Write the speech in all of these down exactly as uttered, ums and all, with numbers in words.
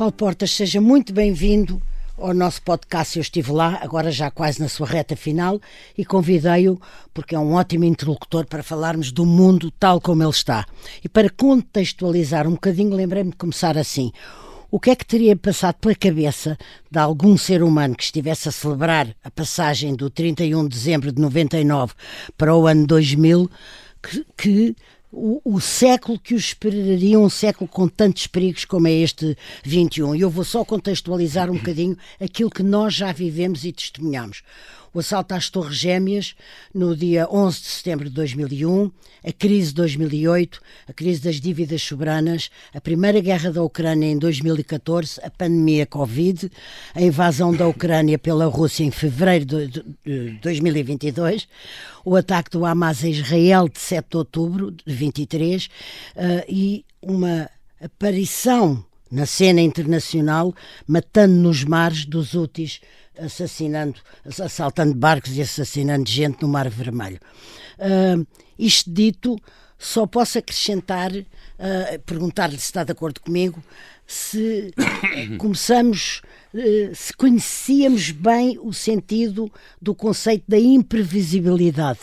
Paulo Portas, seja muito bem-vindo ao nosso podcast. Eu estive lá, agora já quase na sua reta final, e convidei-o porque é um ótimo interlocutor para falarmos do mundo tal como ele está. E para contextualizar um bocadinho, lembrei-me de começar assim. O que é que teria passado pela cabeça de algum ser humano que estivesse a celebrar a passagem do trinta e um de dezembro de noventa e nove para o ano dois mil, que... que O, o século que os esperaria, um século com tantos perigos como é este vinte e um. E eu vou só contextualizar um bocadinho aquilo que nós já vivemos e testemunhamos. O assalto às Torres Gêmeas no dia onze de setembro de dois mil e um, a crise de dois mil e oito, a crise das dívidas soberanas, a primeira guerra da Ucrânia em dois mil e catorze, a pandemia Covid, a invasão da Ucrânia pela Rússia em fevereiro de dois mil e vinte e dois, o ataque do Hamas a Israel de sete de outubro de vinte e três uh, e uma aparição na cena internacional, matando nos mares dos Houthis, assassinando, assaltando barcos e assassinando gente no Mar Vermelho. Uh, isto dito, só posso acrescentar, uh, perguntar-lhe se está de acordo comigo, se começamos, uh, se conhecíamos bem o sentido do conceito da imprevisibilidade.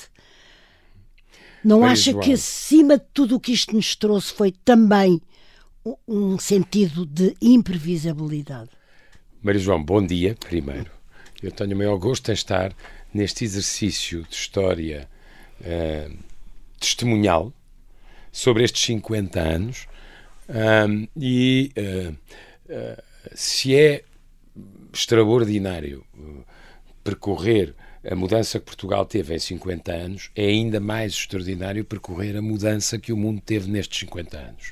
Não Maria acha João, que acima de tudo o que isto nos trouxe foi também um sentido de imprevisibilidade? Maria João, bom dia, primeiro. Eu tenho o maior gosto em estar neste exercício de história uh, testemunhal sobre estes cinquenta anos um, e uh, uh, se é extraordinário uh, percorrer a mudança que Portugal teve em cinquenta anos, é ainda mais extraordinário percorrer a mudança que o mundo teve nestes cinquenta anos.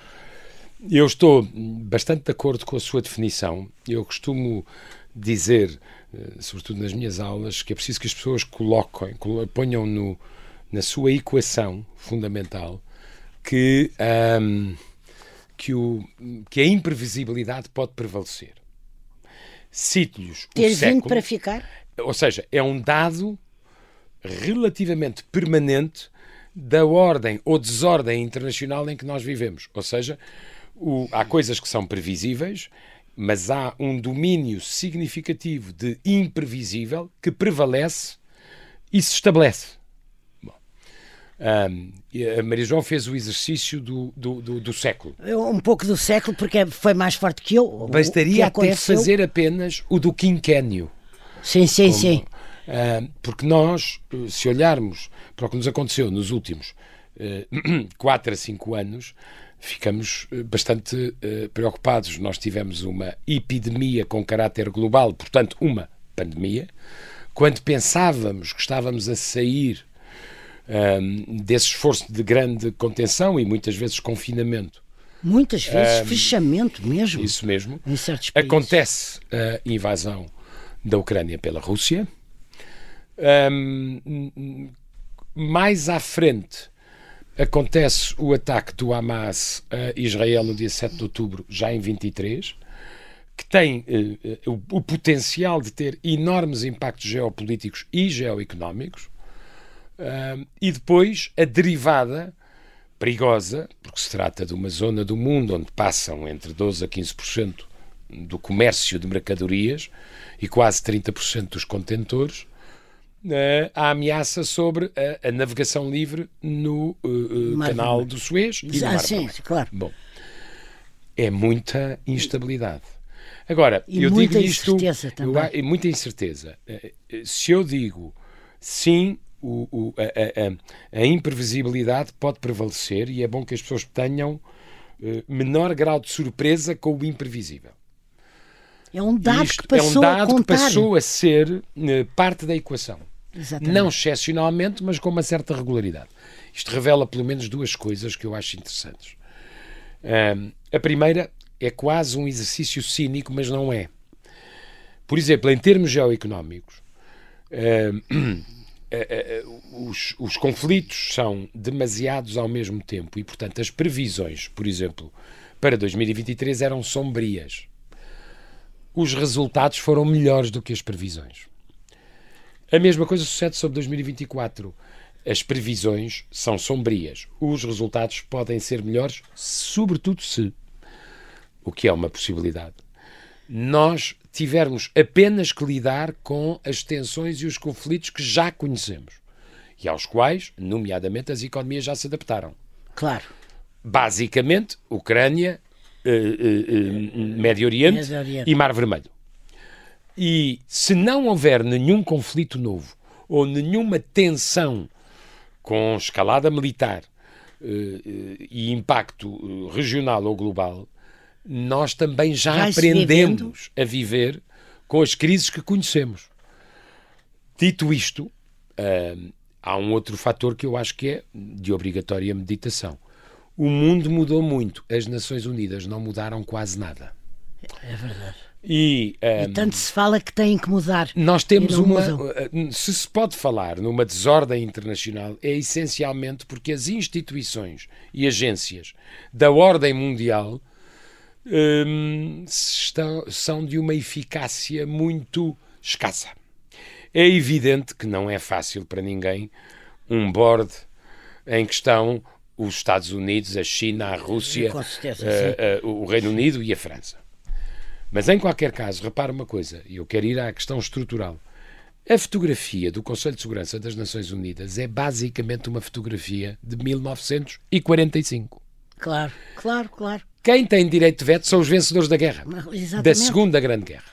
Eu estou bastante de acordo com a sua definição. Eu costumo dizer, sobretudo nas minhas aulas, que é preciso que as pessoas coloquem, ponham no, na sua equação fundamental que, um, que, o, que a imprevisibilidade pode prevalecer. Cito-lhes o Ter século, vindo para ficar? Ou seja, é um dado relativamente permanente da ordem ou desordem internacional em que nós vivemos. Ou seja, o, há coisas que são previsíveis, mas há um domínio significativo de imprevisível que prevalece e se estabelece. Bom, um, a Maria João fez o exercício do, do, do, do século. Um pouco do século, porque foi mais forte que eu. Bastaria até fazer apenas o do quinquénio. Sim, sim, Como, sim. Uh, porque nós, se olharmos para o que nos aconteceu nos últimos uh, quatro a cinco anos, ficamos bastante uh, preocupados. Nós tivemos uma epidemia com caráter global, portanto, uma pandemia. Quando pensávamos que estávamos a sair um, desse esforço de grande contenção e muitas vezes confinamento. Muitas vezes um, fechamento mesmo. Isso mesmo. Em certos países. Acontece a invasão da Ucrânia pela Rússia. Um, mais à frente acontece o ataque do Hamas a Israel no dia sete de outubro, já em vinte e três, que tem uh, uh, o, o potencial de ter enormes impactos geopolíticos e geoeconómicos, uh, e depois a derivada perigosa, porque se trata de uma zona do mundo onde passam entre doze a quinze por cento do comércio de mercadorias e quase trinta por cento dos contentores, Uh, a ameaça sobre a, a navegação livre no uh, uh, canal Vermelho. do Suez e no ah, Mar sim, Vermelho. Claro. Bom, é muita instabilidade. Agora, e eu muita digo isto, incerteza também. eu, e muita incerteza. Uh, se eu digo sim, o, o, a, a, a imprevisibilidade pode prevalecer e é bom que as pessoas tenham uh, menor grau de surpresa com o imprevisível. É um dado Isto que passou é um dado a contar. que passou a ser uh, parte da equação. Exatamente. Não excepcionalmente, mas com uma certa regularidade. Isto revela pelo menos duas coisas que eu acho interessantes. Um, a primeira é quase um exercício cínico, mas não é. Por exemplo, em termos geoeconómicos, um, uh, uh, os, os conflitos são demasiados ao mesmo tempo e, portanto, as previsões, por exemplo, para dois mil e vinte e três eram sombrias. Os resultados foram melhores do que as previsões. A mesma coisa sucede sobre dois mil e vinte e quatro. As previsões são sombrias. Os resultados podem ser melhores, sobretudo se o que é uma possibilidade, nós tivermos apenas que lidar com as tensões e os conflitos que já conhecemos e aos quais, nomeadamente, as economias já se adaptaram. Claro. Basicamente, Ucrânia, eh, eh, Médio Oriente, Médio Oriente e Mar Vermelho. E se não houver nenhum conflito novo ou nenhuma tensão com escalada militar eh, eh, e impacto eh, regional ou global, nós também já Vai-se aprendemos vivendo a viver com as crises que conhecemos. Dito isto, uh, há um outro fator que eu acho que é de obrigatória meditação. O mundo mudou muito. As Nações Unidas não mudaram quase nada. É verdade. E, um, e tanto se fala que têm que mudar. Nós temos uma... Mudam. Se se pode falar numa desordem internacional, é essencialmente porque as instituições e agências da ordem mundial Hum, estão, são de uma eficácia muito escassa. É evidente que não é fácil para ninguém um board em que estão os Estados Unidos, a China, a Rússia, Com certeza, uh, uh, o Reino Unido e a França. Mas em qualquer caso, repara uma coisa, e eu quero ir à questão estrutural. A fotografia do Conselho de Segurança das Nações Unidas é basicamente uma fotografia de mil novecentos e quarenta e cinco. Claro, claro, claro. Quem tem direito de veto são os vencedores da guerra, Exatamente. da Segunda Grande Guerra.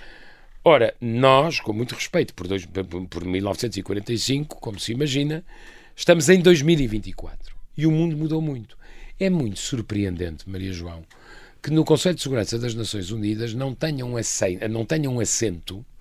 Ora, nós, com muito respeito por, dois, por mil novecentos e quarenta e cinco, como se imagina, estamos em dois mil e vinte e quatro e o mundo mudou muito. É muito surpreendente, Maria João, que no Conselho de Segurança das Nações Unidas não tenha um assento, não tenha um assento uh,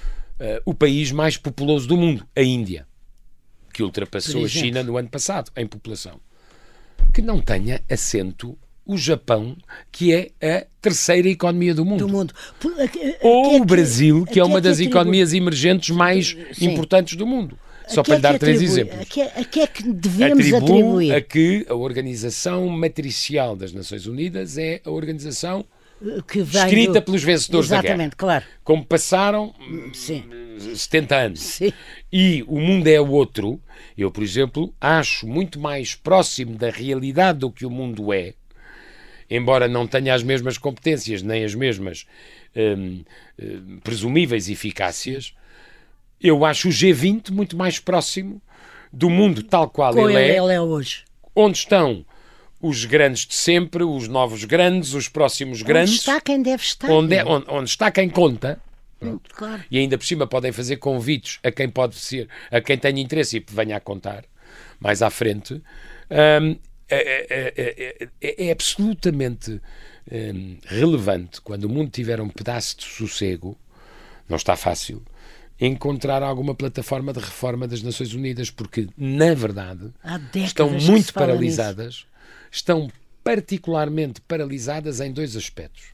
o país mais populoso do mundo, a Índia, que ultrapassou a China no ano passado em população. Que não tenha assento o Japão, que é a terceira economia do mundo. Do mundo. Por, a, a, Ou a, o Brasil, que é uma das atribu... economias emergentes mais Sim. importantes do mundo. Só para lhe dar três exemplos. A que, a que é que devemos Atribuo atribuir? A que a Organização Matricial das Nações Unidas é a organização que vem escrita do... pelos vencedores da guerra. Exatamente, claro. Como passaram Sim. setenta anos. Sim. E o mundo é outro. Eu, por exemplo, acho muito mais próximo da realidade do que o mundo é, embora não tenha as mesmas competências, nem as mesmas hum, hum, presumíveis eficácias, eu acho o G vinte muito mais próximo do mundo tal qual Como ele é, ele é hoje. Onde estão os grandes de sempre, os novos grandes, os próximos grandes. Onde está quem deve estar. Onde, é, onde, onde está quem conta. Pronto. Claro. E ainda por cima podem fazer convites a quem pode ser, a quem tenha interesse e venha a contar mais à frente. Um, é, é, é, é absolutamente um, relevante, quando o mundo tiver um pedaço de sossego, não está fácil, encontrar alguma plataforma de reforma das Nações Unidas, porque, na verdade, estão muito paralisadas, nisso. Estão particularmente paralisadas em dois aspectos.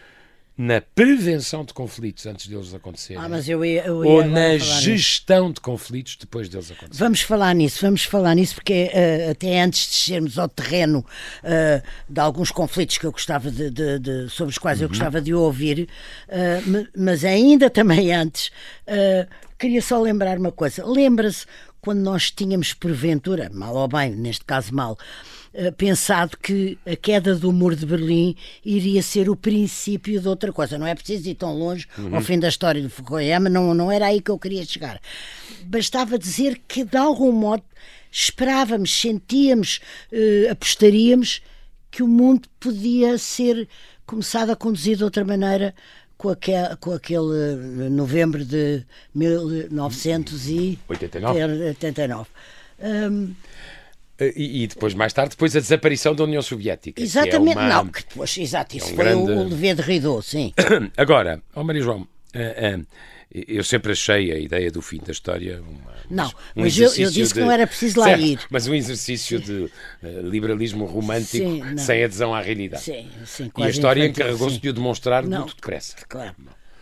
Na prevenção de conflitos antes deles acontecerem, ah, mas eu ia, eu ia ou na gestão nisso. de conflitos depois deles acontecerem. Vamos falar nisso, vamos falar nisso, porque uh, até antes de descermos ao terreno uh, de alguns conflitos que eu gostava de, de, de, sobre os quais eu gostava de ouvir, uh, mas ainda também antes, uh, queria só lembrar uma coisa. Lembra-se quando nós tínhamos, porventura, mal ou bem, neste caso mal, pensado que a queda do Muro de Berlim iria ser o princípio de outra coisa. Não é preciso ir tão longe uhum. ao fim da história de Fukuyama, não, não era aí que eu queria chegar. Bastava dizer que, de algum modo, esperávamos, sentíamos, eh, apostaríamos que o mundo podia ser começado a conduzir de outra maneira com aquele, com aquele novembro de mil novecentos e oitenta e nove. Um, E, e depois, mais tarde, depois a desaparição da União Soviética. Exatamente, que é uma, não, que depois, exato, isso é um foi grande... o lever de Rideau, sim. Agora, oh Maria João, uh, uh, eu sempre achei a ideia do fim da história uma, não, um mas eu, eu disse de... que não era preciso lá certo, ir. Mas um exercício de uh, liberalismo romântico sim, sem adesão à realidade. Sim, sim, e a história infantil, encarregou-se de o demonstrar não, muito depressa. Claro.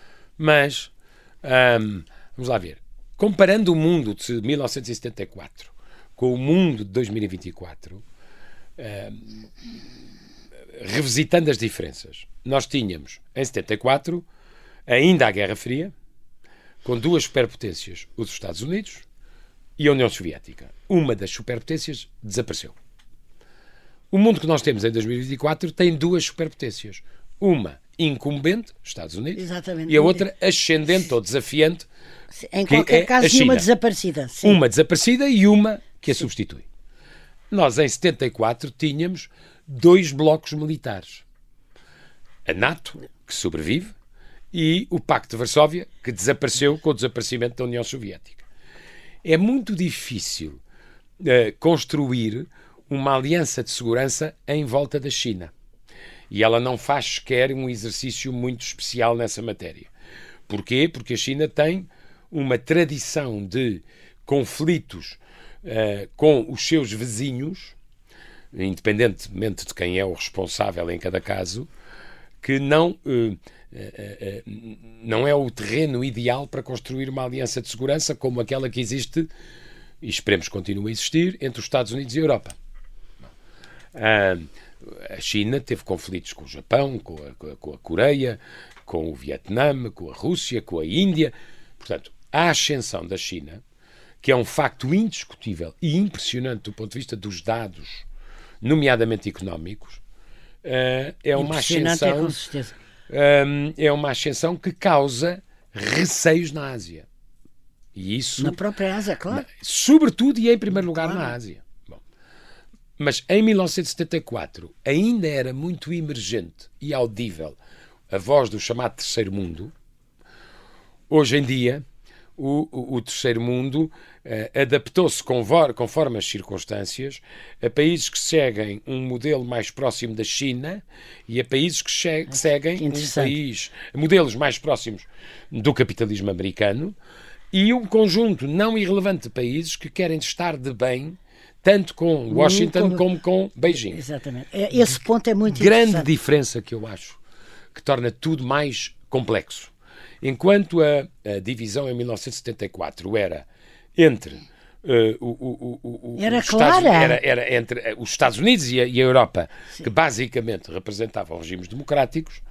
Mas, um, vamos lá ver, comparando o mundo de mil novecentos e setenta e quatro com o mundo de dois mil e vinte e quatro, uh, revisitando as diferenças, nós tínhamos, em setenta e quatro, ainda a Guerra Fria, com duas superpotências, os Estados Unidos e a União Soviética. Uma das superpotências desapareceu. O mundo que nós temos em dois mil e vinte e quatro tem duas superpotências, uma incumbente, Estados Unidos, Exatamente. e a outra ascendente ou desafiante, em que qualquer é caso, a China. uma desaparecida. Sim. Uma desaparecida e uma que a substitui. Nós, em setenta e quatro, tínhamos dois blocos militares. A NATO, que sobrevive, e o Pacto de Varsóvia, que desapareceu com o desaparecimento da União Soviética. É muito difícil uh, construir uma aliança de segurança em volta da China. E ela não faz sequer um exercício muito especial nessa matéria. Porquê? Porque a China tem uma tradição de conflitos uh, com os seus vizinhos, independentemente de quem é o responsável em cada caso, que não, uh, uh, uh, não é o terreno ideal para construir uma aliança de segurança como aquela que existe, e esperemos que continue a existir, entre os Estados Unidos e a Europa. Uh, a China teve conflitos com o Japão, com a, com a Coreia, com o Vietnã, com a Rússia, com a Índia. Portanto, a ascensão da China, que é um facto indiscutível e impressionante do ponto de vista dos dados, nomeadamente económicos, uh, é uma ascensão, é, com certeza. Um, é uma ascensão que causa receios na Ásia. E isso, na própria Ásia, claro. Sobretudo e em primeiro lugar claro. na Ásia. Bom, mas em mil novecentos e setenta e quatro ainda era muito emergente e audível a voz do chamado Terceiro Mundo. Hoje em dia, o, o, o Terceiro Mundo uh, adaptou-se conforme, conforme as circunstâncias a países que seguem um modelo mais próximo da China e a países que, che- que seguem um país, modelos mais próximos do capitalismo americano, e um conjunto não irrelevante de países que querem estar de bem tanto com Washington como, como com Beijing. Exatamente. Esse ponto é muito Grande interessante. diferença que eu acho que torna tudo mais complexo. Enquanto a, a divisão em mil novecentos e setenta e quatro era entre uh, o, o, o, o, era os clara. Estados, era, era entre os Estados Unidos e a, e a Europa, sim, que basicamente representavam regimes democráticos,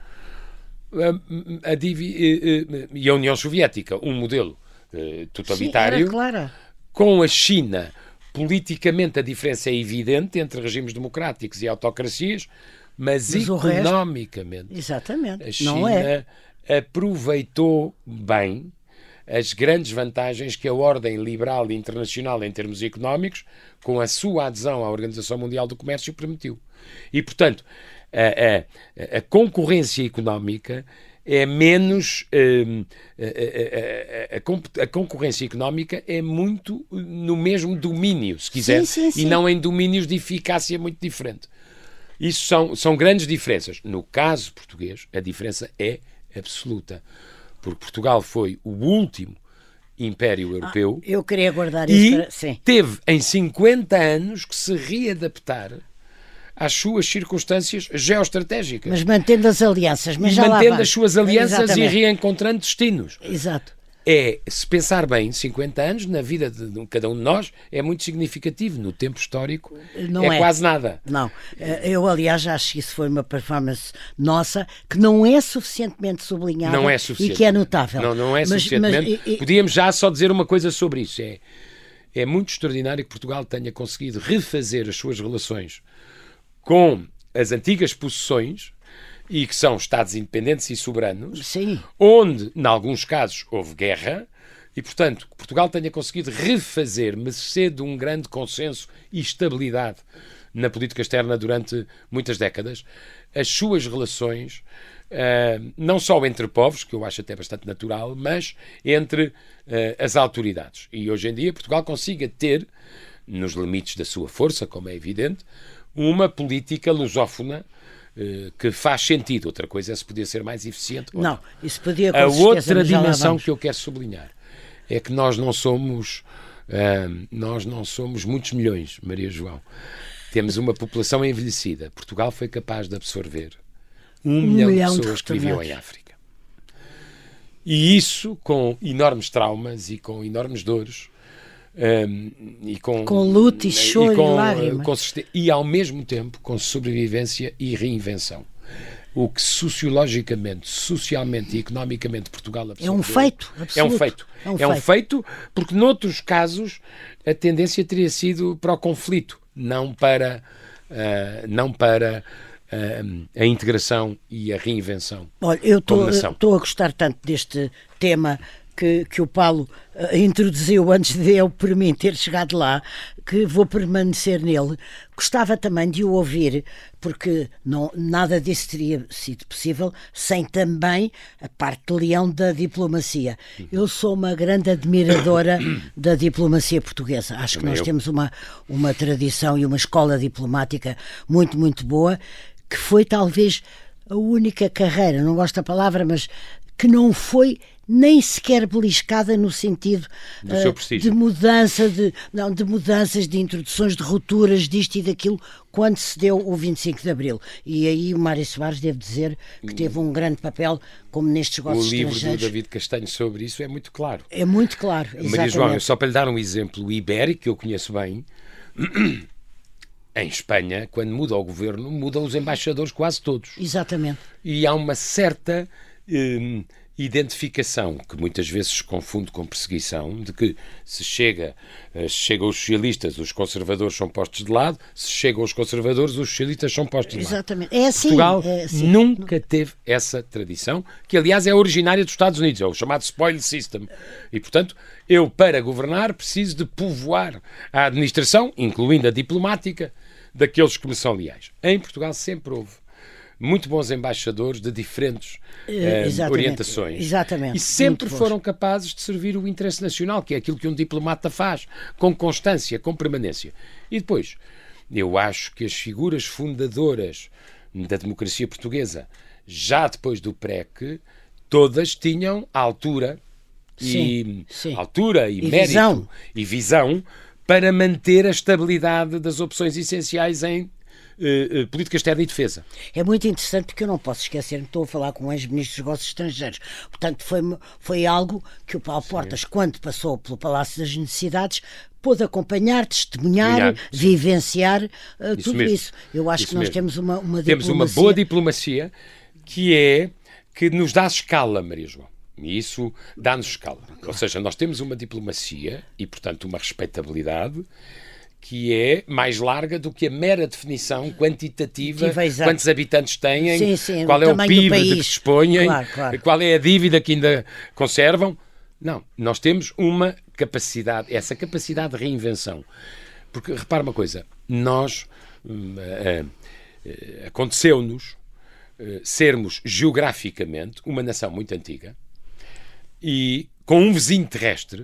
a, a divi, uh, uh, e a União Soviética, um modelo uh, totalitário, sim, era clara. Com a China, politicamente a diferença é evidente entre regimes democráticos e autocracias, mas, mas economicamente resto, exatamente, a China não é. aproveitou bem as grandes vantagens que a ordem liberal e internacional em termos económicos, com a sua adesão à Organização Mundial do Comércio, permitiu. E, portanto, a, a, a concorrência económica é menos... A, a, a, a, a concorrência económica é muito no mesmo domínio, se quiser, sim, sim, sim. e não em domínios de eficácia muito diferente. Isso são, são grandes diferenças. No caso português, a diferença é absoluta. Porque Portugal foi o último império europeu. Ah, eu queria guardar isso e para... Sim. teve em cinquenta anos que se readaptar às suas circunstâncias geoestratégicas. Mas mantendo as alianças. Mas já mantendo lá as suas alianças Exatamente. E reencontrando destinos. Exato. É, se pensar bem, cinquenta anos na vida de cada um de nós é muito significativo. No tempo histórico não é, é quase nada. Não. Eu, aliás, acho que isso foi uma performance nossa que não é suficientemente sublinhada não é suficiente. E que é notável. Não, não é mas, suficientemente. Mas, e, Podíamos já só dizer uma coisa sobre isso. É, é muito extraordinário que Portugal tenha conseguido refazer as suas relações com as antigas possessões, e que são Estados independentes e soberanos, sim, onde, em alguns casos, houve guerra, e, portanto, que Portugal tenha conseguido refazer, mercê de um grande consenso e estabilidade na política externa durante muitas décadas, as suas relações, uh, não só entre povos, que eu acho até bastante natural, mas entre uh, as autoridades. E hoje em dia Portugal consiga ter, nos limites da sua força, como é evidente, uma política lusófona que faz sentido. Outra coisa é se podia ser mais eficiente. Não, isso podia, com A certeza, outra dimensão que eu quero sublinhar é que nós não somos uh, nós não somos muitos milhões, Maria João. Temos uma população envelhecida. Portugal foi capaz de absorver um, um milhão, milhão de pessoas de que viviam em África. E isso com enormes traumas e com enormes dores. Um, e com, com luto e choro e, com, e lágrimas com, e ao mesmo tempo com sobrevivência e reinvenção, o que sociologicamente, socialmente e economicamente Portugal absorveu. É um feito absoluto. É um feito, é um, é feito. um feito porque noutros casos a tendência teria sido para o conflito, não para uh, não para a, a integração e a reinvenção. Olha, eu estou a gostar tanto deste tema que, que o Paulo uh, introduziu antes de eu, por mim, ter chegado lá, que vou permanecer nele. Gostava também de o ouvir, porque não, nada disso teria sido possível sem também a parte de leão da diplomacia. Eu sou uma grande admiradora da diplomacia portuguesa. Acho também que nós eu. temos uma, uma tradição e uma escola diplomática muito, muito boa, que foi talvez a única carreira, não gosto da palavra, mas que não foi nem sequer beliscada no sentido uh, de mudança de, não, de mudanças, de introduções, de rupturas, disto e daquilo, quando se deu o vinte e cinco de Abril. E aí o Mário Soares, devo dizer, que teve um grande papel, como nestes negócios estrangeiros. O livro do David Castanho sobre isso é muito claro. É muito claro, exatamente. Maria João, só para lhe dar um exemplo, o ibérico, que eu conheço bem, em Espanha, quando muda o governo, mudam os embaixadores quase todos. Exatamente. E há uma certa hum, identificação, que muitas vezes se confunde com perseguição, de que se chega, se chega aos socialistas, os conservadores são postos de lado, se chegam aos conservadores, os socialistas são postos de lado. Exatamente. É assim, Portugal é assim. nunca teve essa tradição, que aliás é originária dos Estados Unidos, é o chamado spoil system. E, portanto, eu para governar preciso de povoar a administração, incluindo a diplomática, daqueles que me são leais. Em Portugal sempre houve muito bons embaixadores de diferentes uh, orientações. Exatamente. E sempre foram capazes de servir o interesse nacional, que é aquilo que um diplomata faz, com constância, com permanência. E depois, eu acho que as figuras fundadoras da democracia portuguesa, já depois do P R E C, todas tinham altura, sim, e, sim. altura e, e mérito visão. e visão para manter a estabilidade das opções essenciais em Uh, uh, política externa e defesa. É muito interessante porque eu não posso esquecer, estou a falar com um ex-ministro dos Negócios Estrangeiros, portanto foi, foi algo que o Paulo Portas, sim, quando passou pelo Palácio das Necessidades, pôde acompanhar, testemunhar, sim, vivenciar uh, isso tudo mesmo. isso. Eu acho isso que nós mesmo. temos uma, uma temos diplomacia... uma boa diplomacia que é que nos dá escala, Maria João. E isso dá-nos escala. Ou seja, nós temos uma diplomacia e, portanto, uma respeitabilidade que é mais larga do que a mera definição quantitativa, quantos habitantes têm, sim, sim, qual é o P I B de que dispõem, claro, claro. qual é a dívida que ainda conservam. Não, nós temos uma capacidade, essa capacidade de reinvenção. Porque, repara uma coisa, nós, uh, uh, uh, aconteceu-nos uh, sermos geograficamente uma nação muito antiga e com um vizinho terrestre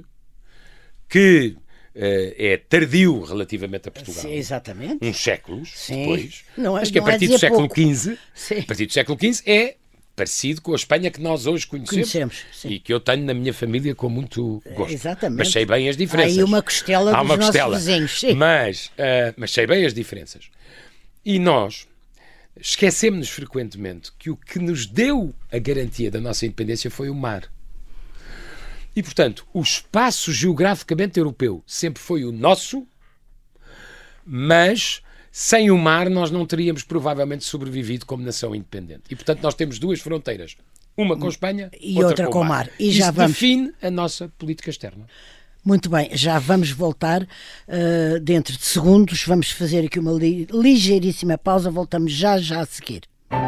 que Uh, é tardio relativamente a Portugal. Sim, exatamente. Uns séculos sim. depois. Não é, mas que a não partir é do século pouco. quinze, sim. a partir do século quinze é parecido com a Espanha que nós hoje conhecemos, conhecemos sim. e que eu tenho na minha família com muito gosto. Exatamente. Mas sei bem as diferenças. Há aí uma costela Há dos uma nossos costela. vizinhos. Sim. Mas, uh, mas sei bem as diferenças. E nós esquecemos-nos frequentemente que o que nos deu a garantia da nossa independência foi o mar. E, portanto, o espaço geograficamente europeu sempre foi o nosso, mas sem o mar nós não teríamos provavelmente sobrevivido como nação independente. E, portanto, nós temos duas fronteiras. Uma com a Espanha e outra, outra com o mar. mar. E Isso já vamos... define a nossa política externa. Muito bem, já vamos voltar uh, dentro de segundos. Vamos fazer aqui uma li- ligeiríssima pausa. Voltamos já, já a seguir.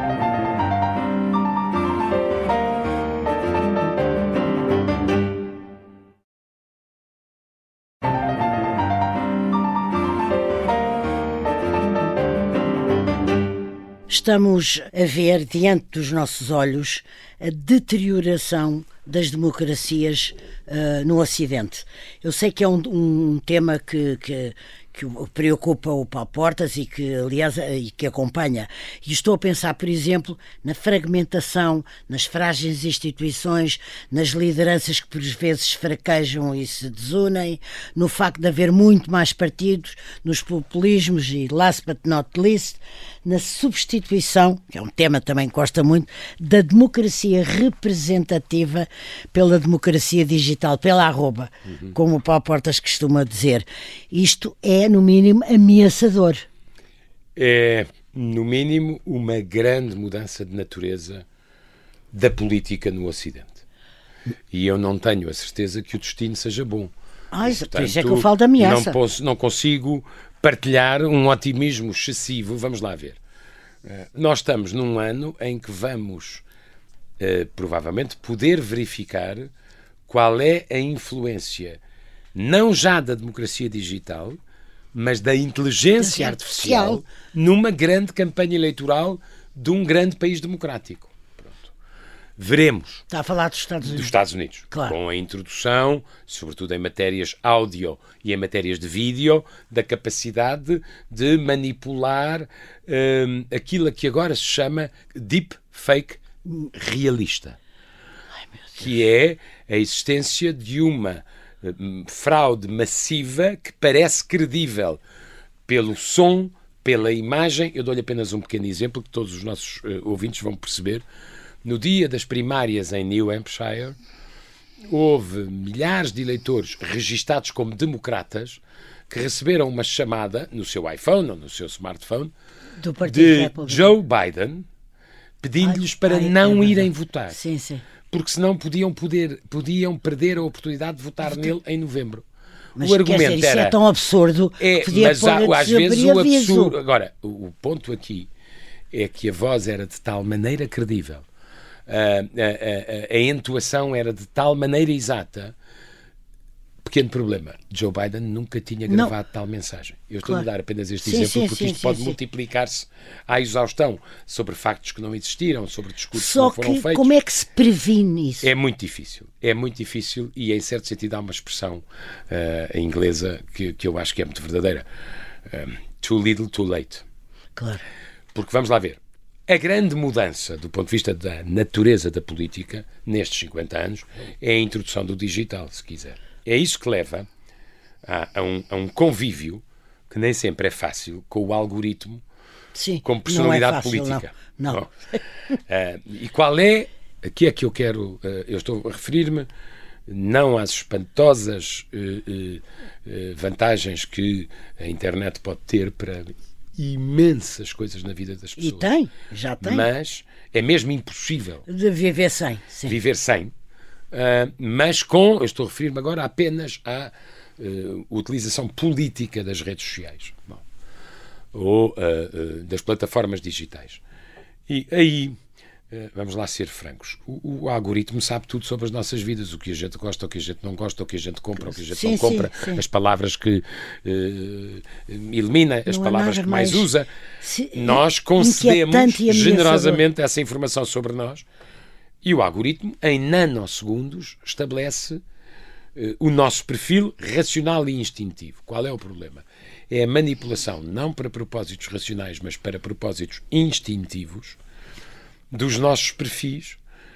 Estamos a ver diante dos nossos olhos a deterioração das democracias uh, no Ocidente. Eu sei que é um, um tema que, que, que preocupa o Paulo Portas e que, aliás, e que acompanha. E estou a pensar, por exemplo, na fragmentação, nas frágeis instituições, nas lideranças que por vezes fraquejam e se desunem, no facto de haver muito mais partidos, nos populismos e, last but not least, na substituição, que é um tema também que gosta muito, da democracia representativa pela democracia digital, pela arroba, uhum. como o Paulo Portas costuma dizer. Isto é, no mínimo, ameaçador. É, no mínimo, uma grande mudança de natureza da política no Ocidente. E eu não tenho a certeza que o destino seja bom. Ah, isso, Portanto, por isso é que eu falo de ameaça. Não, posso, não consigo partilhar um otimismo excessivo. Vamos lá ver. Nós estamos num ano em que vamos, uh, provavelmente, poder verificar qual é a influência, não já da democracia digital, mas da inteligência artificial, artificial numa grande campanha eleitoral de um grande país democrático. Pronto. Veremos. Está a falar dos Estados Unidos. Dos Estados Unidos. Claro. Com a introdução, sobretudo em matérias áudio e em matérias de vídeo, da capacidade de manipular um, aquilo que agora se chama deep fake realista. Ai, meu Deus. Que é a existência de uma um, fraude massiva que parece credível pelo som, pela imagem. Eu dou-lhe apenas um pequeno exemplo que todos os nossos uh, ouvintes vão perceber. No dia das primárias em New Hampshire, houve milhares de eleitores registados como democratas que receberam uma chamada no seu iPhone ou no seu smartphone do Partido de Repúblico. Joe Biden pedindo-lhes para ai, não é irem votar. Sim, sim. Porque senão podiam, poder, podiam perder a oportunidade de votar nele em novembro. Mas o argumento quer dizer, isso era, é tão absurdo é, que podia mas pôr há, às vezes o aviso. absurdo. Agora, o, o ponto aqui é que a voz era de tal maneira credível, a, a, a, a entoação era de tal maneira exata. Pequeno problema, Joe Biden nunca tinha gravado Não. tal mensagem. Eu estou Claro. a dar apenas este Sim, exemplo sim, porque sim, isto sim, pode sim. multiplicar-se à exaustão sobre factos que não existiram, sobre discursos Só que não foram que feitos. como é que se previne isso? É muito difícil, é muito difícil e em certo sentido há uma expressão uh, inglesa que, que eu acho que é muito verdadeira. Um, too little, too late. Claro. Porque vamos lá ver, a grande mudança do ponto de vista da natureza da política nestes cinquenta anos é a introdução do digital, se quiser. É isso que leva a, a, um, a um convívio que nem sempre é fácil com o algoritmo Sim, como personalidade não é fácil, política. Não. não. Bom, uh, e qual é, aqui é que eu quero, uh, eu estou a referir-me não às espantosas uh, uh, uh, vantagens que a internet pode ter para imensas coisas na vida das pessoas. E tem, já tem. Mas é mesmo impossível de viver sem. Sim. viver sem, uh, mas com, eu estou a referir-me agora apenas à uh, utilização política das redes sociais. Bom, ou uh, uh, das plataformas digitais. E aí, uh, vamos lá ser francos, o, o algoritmo sabe tudo sobre as nossas vidas, o que a gente gosta, o que a gente não gosta, o que a gente compra, o que a gente Sim, não compra, sim, sim. as palavras que uh, elimina, as Não há palavras nada que mais, mais usa. se- Nós concedemos inquietante e ameaçador. generosamente essa informação sobre nós e o algoritmo, em nanosegundos, estabelece uh, o nosso perfil racional e instintivo. Qual é o problema? É a manipulação, não para propósitos racionais, mas para propósitos instintivos dos nossos perfis,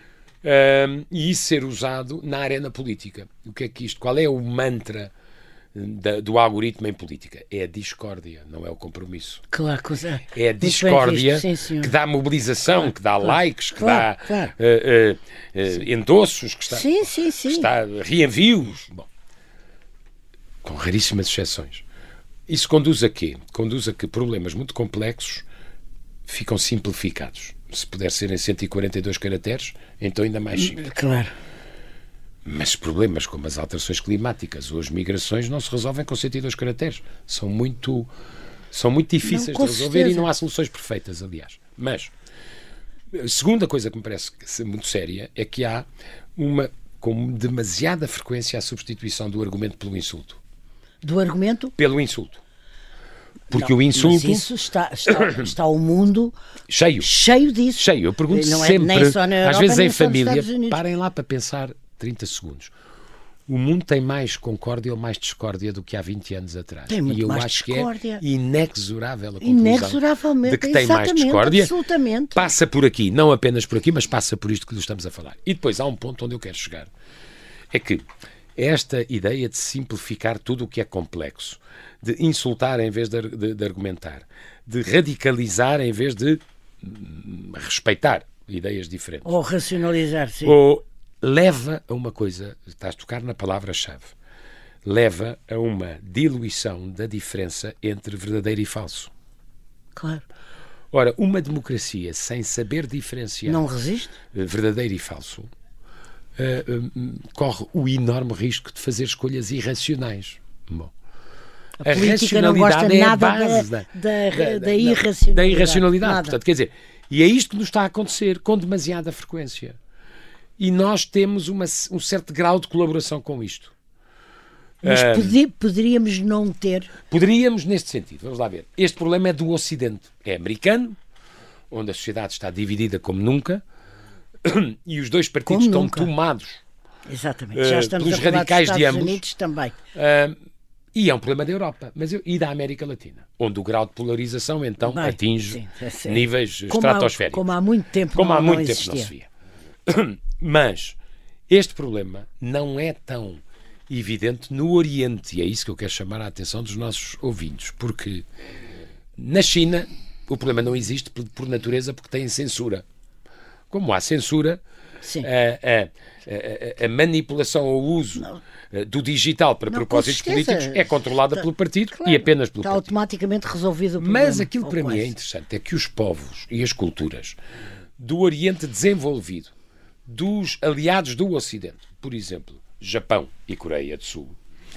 um, e isso ser usado na arena política. O que é que isto? Qual é o mantra da, do algoritmo em política? É a discórdia, não é o compromisso. Claro, coisa. É a discórdia que dá mobilização, Claro, que dá claro, likes, que claro, dá claro. uh, uh, uh, endossos, que está, Sim, sim, sim. que está reenvios. Bom, com raríssimas exceções. Isso conduz a quê? Conduz a que problemas muito complexos ficam simplificados. Se puder ser em cento e quarenta e dois caracteres, então ainda mais simples. Claro. Mas problemas como as alterações climáticas ou as migrações não se resolvem com cento e dois caracteres. São muito, são muito difíceis Não, de com resolver certeza. e não há soluções perfeitas, aliás. Mas a segunda coisa que me parece muito séria é que há uma, com demasiada frequência, a substituição do argumento pelo insulto. Do argumento? Pelo insulto. Porque Não, o insulto... Mas isso está, está, está o mundo Cheio. cheio disso. Cheio. Eu pergunto Não é sempre, nem só na Europa, às vezes nem em só nos família, Estados Unidos. parem lá para pensar trinta segundos. O mundo tem mais concórdia ou mais discórdia do que há vinte anos atrás. Tem muito e eu mais acho discórdia. que é inexorável a conclusão Inexoravelmente. de que tem mais Exatamente, discórdia. absolutamente. Passa por aqui, não apenas por aqui, mas passa por isto que lhe estamos a falar. E depois há um ponto onde eu quero chegar. É que esta ideia de simplificar tudo o que é complexo, de insultar em vez de, de, de argumentar, de radicalizar em vez de hum, respeitar ideias diferentes. Ou racionalizar, sim. Ou leva a uma coisa, estás a tocar na palavra-chave, leva a uma diluição da diferença entre verdadeiro e falso. Claro. Ora, uma democracia sem saber diferenciar Não resiste? verdadeiro e falso uh, um, corre o enorme risco de fazer escolhas irracionais. Bom, A, a política não gosta é nada a base da, da, da, da, da irracionalidade. Da irracionalidade. Nada. Portanto, quer dizer, e é isto que nos está a acontecer com demasiada frequência. E nós temos uma, um certo grau de colaboração com isto. Mas Uh, poder, poderíamos não ter... Poderíamos, neste sentido, vamos lá ver. Este problema é do Ocidente. É americano, onde a sociedade está dividida como nunca, e os dois partidos Como estão nunca. tomados Exatamente. Já uh, estamos pelos a falar radicais dos de Estados ambos. Unidos também. Uh, e é um problema da Europa mas eu, e da América Latina, onde o grau de polarização então Bem, atinge sim, é sério. níveis Como estratosféricos. Há, como há muito tempo Como não, há muito não tempo existia. não se via. Mas este problema não é tão evidente no Oriente, e é isso que eu quero chamar a atenção dos nossos ouvintes, porque na China o problema não existe por, por natureza, porque tem censura. Como há censura, a, a, a, a manipulação ou uso não. do digital para não, propósitos políticos é controlada está, pelo partido claro, e apenas pelo está partido. automaticamente resolvido o problema. Mas aquilo que para mim é interessante é que os povos e as culturas do Oriente desenvolvido, dos aliados do Ocidente, por exemplo, Japão e Coreia do Sul,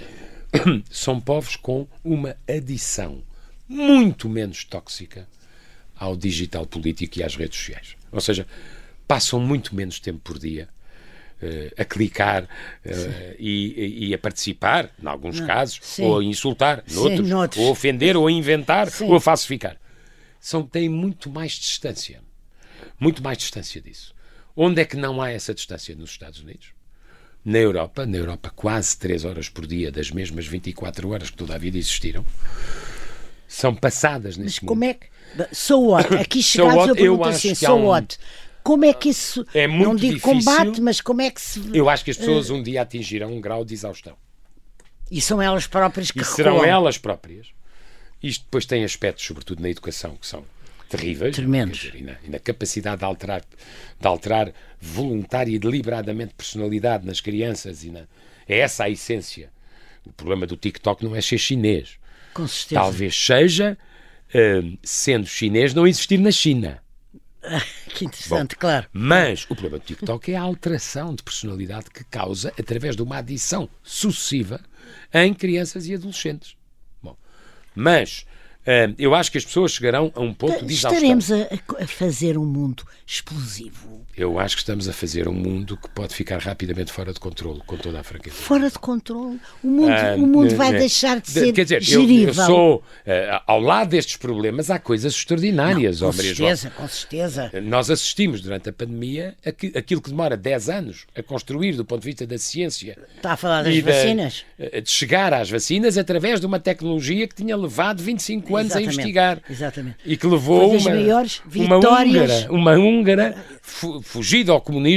são povos com uma adição muito menos tóxica ao digital político e às redes sociais. Ou seja, passam muito menos tempo por dia uh, a clicar uh, e, e a participar, em alguns Não, casos, sim. ou a insultar, noutros, noutros. ou a ofender, ou a inventar, sim. ou a falsificar. São, têm muito mais distância. Muito mais distância disso. Onde é que não há essa distância? Nos Estados Unidos. Na Europa, na Europa quase três horas por dia das mesmas vinte e quatro horas que toda a vida existiram, são passadas nesse Mas mundo. como é que... So what? Aqui chegados so eu pergunto assim, so um... what? Como é que isso... É muito não digo difícil, combate, mas como é que se... Eu acho que as pessoas um dia atingirão um grau de exaustão. E são elas próprias que E recuam. serão elas próprias. Isto depois tem aspectos, sobretudo na educação, que são terríveis. Tremendos. Dizer, e, na, e na capacidade de alterar, de alterar voluntária e deliberadamente personalidade nas crianças. E na, é essa a essência. O problema do TikTok não é ser chinês. Com certeza. Talvez seja, uh, sendo chinês, não existir na China. Que interessante, Bom, claro. Mas o problema do TikTok é a alteração de personalidade que causa através de uma adição sucessiva em crianças e adolescentes. Bom, mas uh, eu acho que as pessoas chegarão a um ponto de exaustão. Estaremos a, a fazer um mundo explosivo. Eu acho que estamos a fazer um mundo que pode ficar rapidamente fora de controle, com toda a franqueza. Fora de controle? O mundo, ah, o mundo vai né, deixar de ser quer dizer, gerível. Eu, eu sou, uh, ao lado destes problemas, há coisas extraordinárias. Não, oh, com Maria certeza, João. com certeza. Nós assistimos durante a pandemia a que, aquilo que demora dez anos a construir do ponto de vista da ciência. Está a falar das da, vacinas? De chegar às vacinas através de uma tecnologia que tinha levado vinte e cinco anos Exatamente, a investigar. Exatamente. E que levou Foi das uma, maiores uma vitórias. húngara, uma húngara fu, fugida ao comunismo,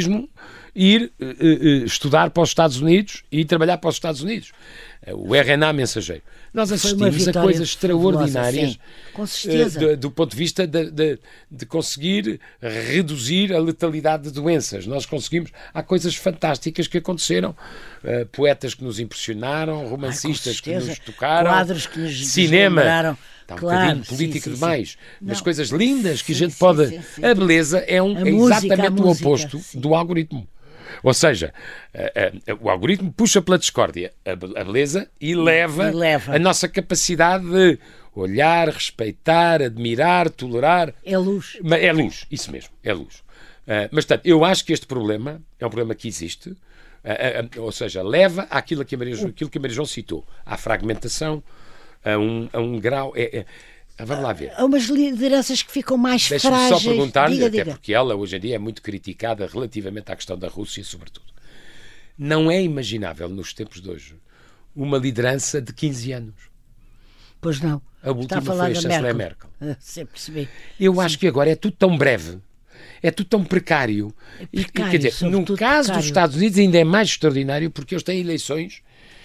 ir uh, uh, estudar para os Estados Unidos e trabalhar para os Estados Unidos. Uh, o R N A mensageiro. Nós assistimos a coisas extraordinárias sim, com certeza. Uh, do, do ponto de vista de, de, de conseguir reduzir a letalidade de doenças. Nós conseguimos... Há coisas fantásticas que aconteceram. Uh, poetas que nos impressionaram, romancistas Ai, que nos tocaram, quadros que nos cinema... Está um claro, bocadinho político sim, sim, demais, sim. mas Não. coisas lindas que sim, a gente sim, pode... sim, sim. A beleza é, um, a é música, exatamente o música, oposto sim. do algoritmo. Ou seja, a, a, a, o algoritmo puxa pela discórdia a, a beleza e leva, e leva a nossa capacidade de olhar, respeitar, admirar, tolerar. É luz. É luz, isso mesmo, é luz. Uh, mas, portanto, eu acho que este problema é um problema que existe, uh, uh, uh, ou seja, leva àquilo que a Maria, aquilo que a Maria João citou, à fragmentação, a um, a um grau... É, é, vamos lá ver. Há umas lideranças que ficam mais Deixa-me frágeis. só perguntar-lhe, diga, até diga. porque ela hoje em dia é muito criticada relativamente à questão da Rússia, sobretudo. Não é imaginável, nos tempos de hoje, uma liderança de quinze anos. Pois não. A última Está a falar foi a da chanceler Merkel. Merkel. Ah, sempre percebi. Eu Sim. acho que agora é tudo tão breve, é tudo tão precário. É E, precário, quer dizer, no caso precário. dos Estados Unidos ainda é mais extraordinário porque eles têm eleições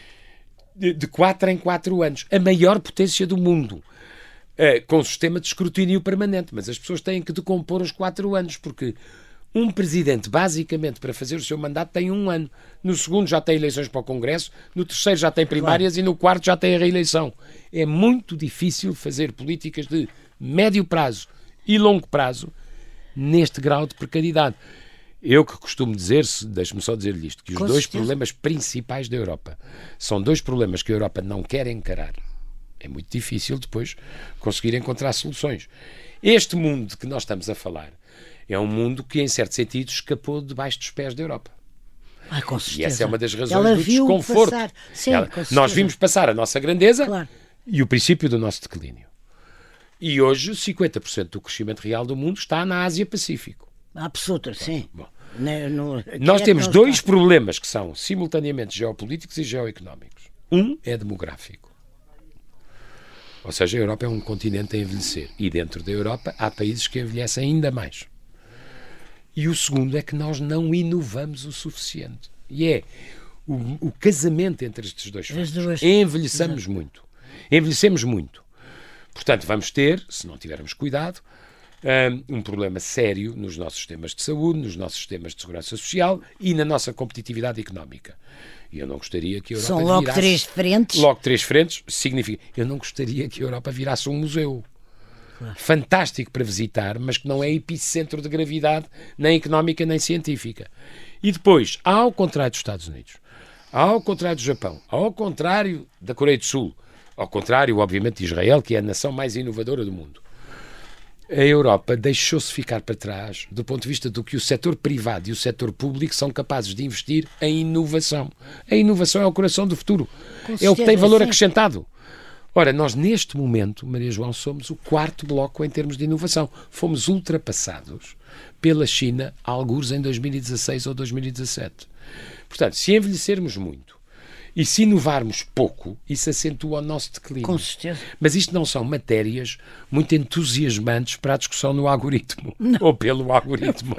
de, de quatro em quatro anos. A maior potência do mundo. Uh, com um sistema de escrutínio permanente, mas as pessoas têm que decompor os quatro anos, porque um presidente, basicamente, para fazer o seu mandato, tem um ano. No segundo já tem eleições para o Congresso, no terceiro já tem primárias claro. E no quarto já tem a reeleição. É muito difícil fazer políticas de médio prazo e longo prazo neste grau de precariedade. Eu que costumo dizer, deixe-me só dizer-lhe isto, que os com dois certeza. problemas principais da Europa são dois problemas que a Europa não quer encarar. É muito difícil depois conseguir encontrar soluções. Este mundo de que nós estamos a falar é um mundo que, em certo sentido, escapou debaixo dos pés da Europa. Ai, com certeza. E essa é uma das razões Ela do viu desconforto. Passar. Sim, Ela, com certeza. nós vimos passar a nossa grandeza, claro, e o princípio do nosso declínio. E hoje, cinquenta por cento do crescimento real do mundo está na Ásia-Pacífico. Absoluto, sim. Bom, no, no, nós é temos não dois está. problemas que são simultaneamente geopolíticos e geoeconómicos. Um é demográfico. Ou seja, a Europa é um continente a envelhecer. E dentro da Europa há países que envelhecem ainda mais. E o segundo é que nós não inovamos o suficiente. E é o, o casamento entre estes dois fatores. Envelheçamos muito. Envelhecemos muito. Portanto, vamos ter, se não tivermos cuidado, um, um problema sério nos nossos sistemas de saúde, nos nossos sistemas de segurança social e na nossa competitividade económica. E eu não gostaria que a Europa São logo virasse... três frentes. Logo três frentes significa... Eu não gostaria que a Europa virasse um museu. Claro. Fantástico para visitar, mas que não é epicentro de gravidade, nem económica, nem científica. E depois, ao contrário dos Estados Unidos, ao contrário do Japão, ao contrário da Coreia do Sul, ao contrário, obviamente, de Israel, que é a nação mais inovadora do mundo, a Europa deixou-se ficar para trás do ponto de vista do que o setor privado e o setor público são capazes de investir em inovação. A inovação é o coração do futuro. É o que tem valor acrescentado. Ora, nós neste momento, Maria João, somos o quarto bloco em termos de inovação. Fomos ultrapassados pela China, algures em dois mil e dezasseis ou dois mil e dezassete. Portanto, se envelhecermos muito e se inovarmos pouco, isso acentua o nosso declínio. Com certeza. Mas isto não são matérias muito entusiasmantes para a discussão no algoritmo. Não. Ou pelo algoritmo.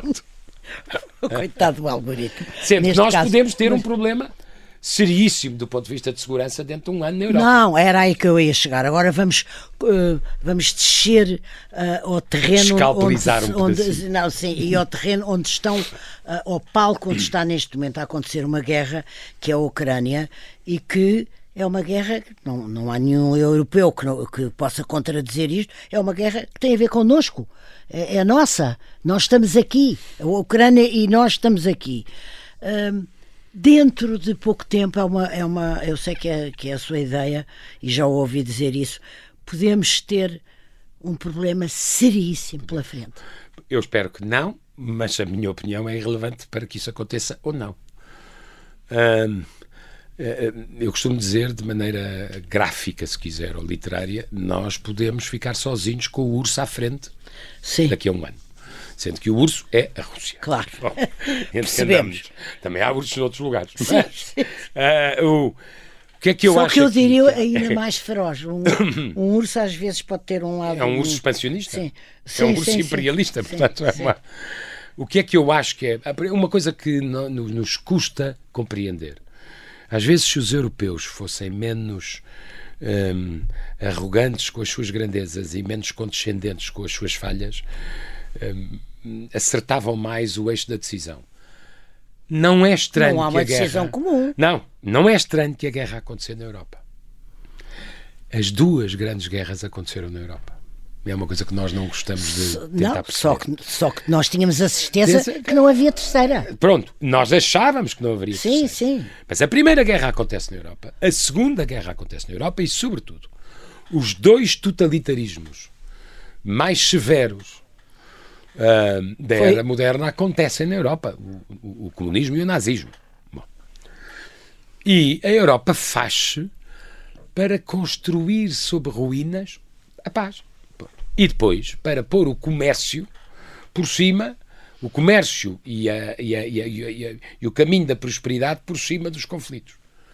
Coitado do algoritmo. Sendo que nós caso, podemos ter mas... um problema seríssimo do ponto de vista de segurança dentro de um ano na Europa. Não, era aí que eu ia chegar. Agora vamos, uh, vamos descer uh, ao terreno Escalpelizar onde, um onde não, sim, e ao terreno onde estão, uh, ao palco onde está neste momento a acontecer uma guerra, que é a Ucrânia, e que é uma guerra, não, não há nenhum europeu que, não, que possa contradizer isto, é uma guerra que tem a ver connosco, é, é nossa, nós estamos aqui, a Ucrânia e nós estamos aqui. Uh, Dentro de pouco tempo, é uma, é uma, eu sei que é, que é a sua ideia, e já ouvi dizer isso, podemos ter um problema seríssimo pela frente. Eu espero que não, mas a minha opinião é irrelevante para que isso aconteça ou não. Hum, eu costumo dizer, de maneira gráfica, se quiser, ou literária, nós podemos ficar sozinhos com o urso à frente. Sim. Daqui a um ano. Sendo que o urso é a Rússia. Claro. Bom, percebemos. Também há ursos em outros lugares. Sim, mas, sim. Uh, o, o que é que eu Só acho que eu aqui? diria ainda mais feroz. Um, um urso às vezes pode ter um lado... É um urso expansionista? Sim. É sim um urso sim, imperialista, sim, portanto. sim. É uma... O que é que eu acho que é... Uma coisa que no, no, nos custa compreender. Às vezes, se os europeus fossem menos... Um, arrogantes com as suas grandezas e menos condescendentes com as suas falhas, um, acertavam mais o eixo da decisão. Não é estranho não há que uma a guerra... decisão comum. Não, não é estranho que a guerra aconteça na Europa. As duas grandes guerras aconteceram na Europa. É uma coisa que nós não gostamos de tentar não, perceber. Só que, só que nós tínhamos a certeza que não havia terceira. Pronto, nós achávamos que não haveria sim, terceira. Sim, sim. Mas a primeira guerra acontece na Europa, a segunda guerra acontece na Europa e, sobretudo, os dois totalitarismos mais severos uh, da era Foi... moderna acontecem na Europa, o, o, o comunismo e o nazismo. Bom. E a Europa faz-se para construir sobre ruínas a paz. E depois, para pôr o comércio por cima, o comércio e, a, e, a, e, a, e, a, e o caminho da prosperidade por cima dos conflitos.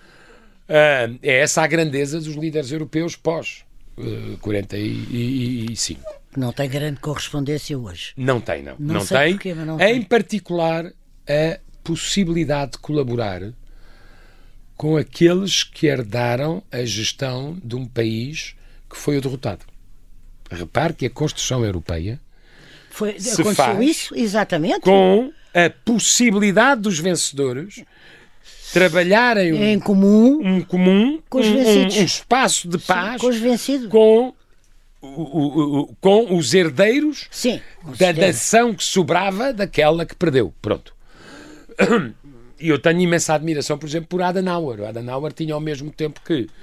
Uh, é essa a grandeza dos líderes europeus pós uh, quarenta e cinco. Não tem grande correspondência hoje. Não tem, não. Não, não sei tem. Porquê, mas não em tem. particular, a possibilidade de colaborar com aqueles que herdaram a gestão de um país que foi o derrotado. Repare que a construção europeia Foi, se aconteceu faz isso, exatamente, com a possibilidade dos vencedores trabalharem um, em comum, um comum, com os um, vencidos. um, um espaço de paz. Sim, com os vencidos. Com, o, o, o, com os herdeiros Sim, da nação que sobrava daquela que perdeu. Pronto. E eu tenho imensa admiração, por exemplo, por Adenauer. O Adenauer tinha ao mesmo tempo que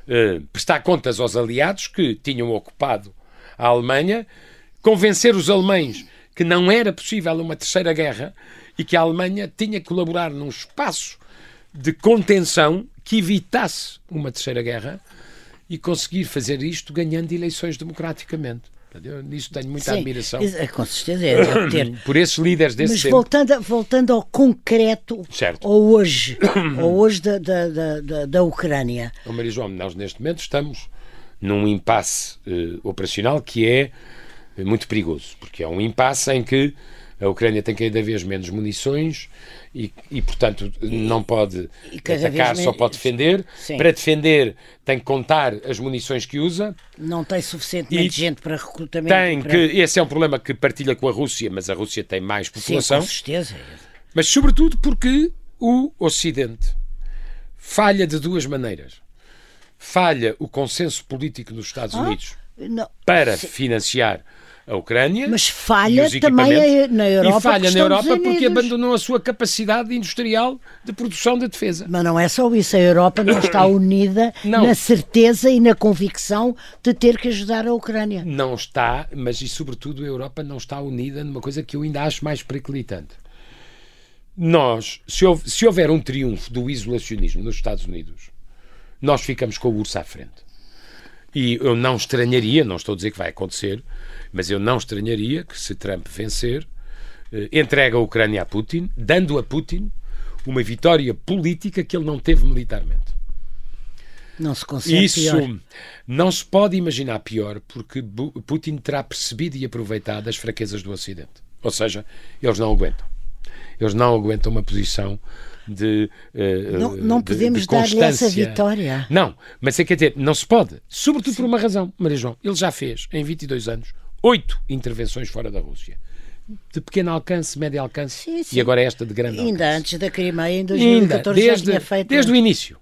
uh, prestar contas aos aliados que tinham ocupado a Alemanha, convencer os alemães que não era possível uma terceira guerra e que a Alemanha tinha que colaborar num espaço de contenção que evitasse uma terceira guerra e conseguir fazer isto ganhando eleições democraticamente. Eu nisso tenho muita Sim, admiração. Com certeza, é ter. Por esses líderes desse Mas tempo. voltando, voltando ao concreto, Certo. ao hoje, ao hoje da, da, da, da, da Ucrânia. Oh, Maria João, nós neste momento estamos num impasse uh, operacional que é muito perigoso, porque é um impasse em que a Ucrânia tem cada vez menos munições e, e portanto, não pode atacar, só pode defender. Sim. Para defender, tem que contar as munições que usa. Não tem suficientemente gente para recrutamento. Tem para... que, esse é um problema que partilha com a Rússia, mas a Rússia tem mais população. Sim, com certeza. Mas, sobretudo, porque o Ocidente falha de duas maneiras. Falha o consenso político dos Estados ah, Unidos não. para Sim. financiar a Ucrânia, mas falha também na Europa, e falha na Europa Unidos. Porque abandonou a sua capacidade industrial de produção de defesa. Mas não é só isso, a Europa não está unida não. na certeza e na convicção de ter que ajudar a Ucrânia. Não está, mas e sobretudo a Europa não está unida numa coisa que eu ainda acho mais periclitante. Nós, se houver, se houver um triunfo do isolacionismo nos Estados Unidos, nós ficamos com o urso à frente. E eu não estranharia, não estou a dizer que vai acontecer, mas eu não estranharia que, se Trump vencer, eh, entregue a Ucrânia a Putin, dando a Putin uma vitória política que ele não teve militarmente. Não se consegue Isso pior. Não se pode imaginar pior, porque Putin terá percebido e aproveitado as fraquezas do Ocidente. Ou seja, eles não aguentam. Eles não aguentam uma posição de uh, não, não de, podemos de dar-lhe essa vitória. Não, mas é que dizer, não se pode. Sobretudo Sim. por uma razão, Maria João. Ele já fez, em vinte e dois anos, oito intervenções fora da Rússia. De pequeno alcance, médio alcance, sim, sim. e agora esta de grande alcance. Ainda antes da Crimeia, em dois mil e catorze, Ainda, desde, já tinha feito... Desde o início.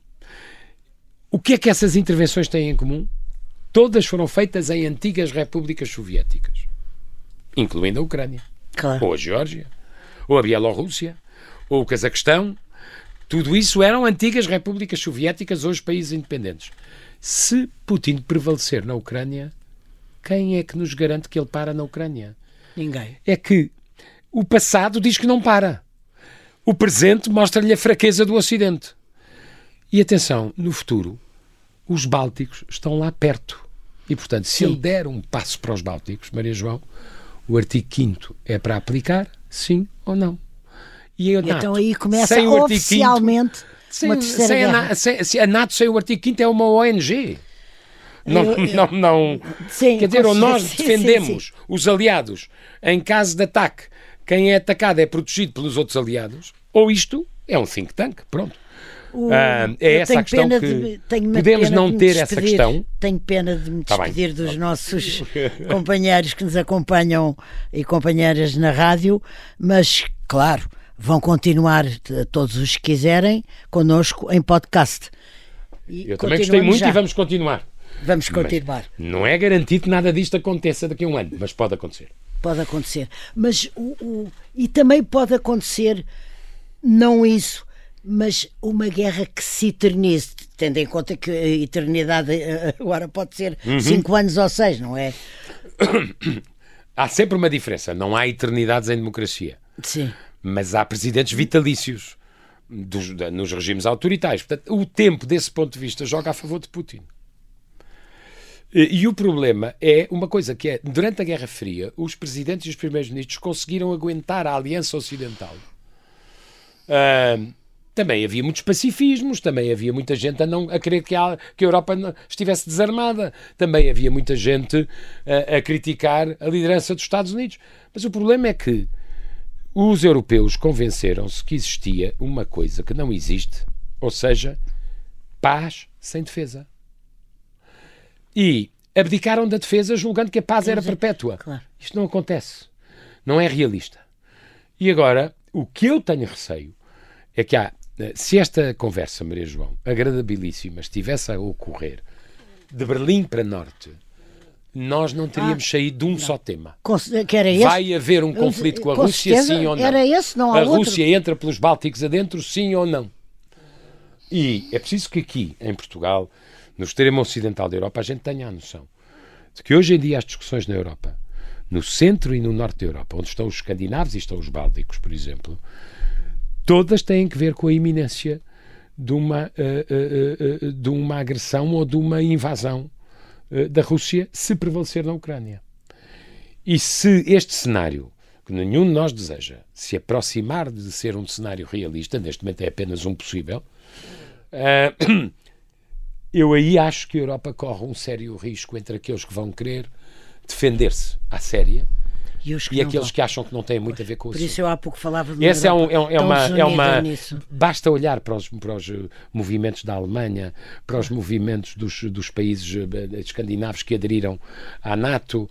O que é que essas intervenções têm em comum? Todas foram feitas em antigas repúblicas soviéticas, incluindo a Ucrânia, claro. ou a Geórgia, ou a Bielorrússia, ou o Cazaquistão. Tudo isso eram antigas repúblicas soviéticas, hoje países independentes. Se Putin prevalecer na Ucrânia, quem é que nos garante que ele para na Ucrânia? Ninguém. É que o passado diz que não para. O presente mostra-lhe a fraqueza do Ocidente. E atenção, no futuro, os Bálticos estão lá perto. E, portanto, se Sim. ele der um passo para os Bálticos, Maria João, o artigo quinto é para aplicar, sim ou não. E a NATO, então aí começa oficialmente sem, uma terceira sem guerra. A, sem, a NATO sem o artigo quinto é uma O N G. Não, eu, eu, não, não. Sim, quer dizer, ou nós sim, defendemos sim, sim. os aliados em caso de ataque, quem é atacado é protegido pelos outros aliados, ou isto é um think tank, pronto. O, ah, é essa a questão que de, podemos não de ter essa questão. Tenho pena de me Tá despedir dos nossos companheiros que nos acompanham e companheiras na rádio, mas, claro, vão continuar, todos os que quiserem, connosco em podcast. E eu também gostei muito já. e vamos continuar. Vamos continuar. Mas não é garantido que nada disto aconteça daqui a um ano, mas pode acontecer. Pode acontecer. Mas o, o, e também pode acontecer, não isso, mas uma guerra que se eternize, tendo em conta que a eternidade agora pode ser uhum. cinco anos ou seis, não é? Há sempre uma diferença. Não há eternidades em democracia. Sim. Mas há presidentes vitalícios dos, nos regimes autoritários. Portanto, o tempo, desse ponto de vista, joga a favor de Putin. E, e o problema é uma coisa que é, durante a Guerra Fria, os presidentes e os primeiros-ministros conseguiram aguentar a Aliança Ocidental. Uh, também havia muitos pacifismos, também havia muita gente a, não, a querer que a, que a Europa não, estivesse desarmada, também havia muita gente a, a criticar a liderança dos Estados Unidos. Mas o problema é que os europeus convenceram-se que existia uma coisa que não existe, ou seja, paz sem defesa. E abdicaram da defesa julgando que a paz era perpétua. Claro. Isto não acontece. Não é realista. E agora, o que eu tenho receio é que há, se esta conversa, Maria João, agradabilíssima, estivesse a ocorrer de Berlim para Norte, nós não teríamos ah, saído de um não. só tema. Que era esse? Vai haver um conflito com a com Rússia, certeza, sim ou não? Era esse, não há a outro. Rússia entra pelos Bálticos adentro, sim ou não? E é preciso que aqui, em Portugal, no extremo ocidental da Europa, a gente tenha a noção de que hoje em dia as discussões na Europa, no centro e no norte da Europa, onde estão os escandinavos e estão os bálticos, por exemplo, todas têm que ver com a iminência de uma, uh, uh, uh, de uma agressão ou de uma invasão uh, da Rússia se prevalecer na Ucrânia. E se este cenário, que nenhum de nós deseja, se aproximar de ser um cenário realista, neste momento é apenas um possível, uh, eu aí acho que a Europa corre um sério risco entre aqueles que vão querer defender-se à séria e, os que e aqueles vão. que acham que não têm muito a ver com isso. Por isso eu há pouco falava de Esse é, um, é, um, é uma, é uma basta olhar para os, para os movimentos da Alemanha, para os movimentos dos, dos países escandinavos que aderiram à NATO,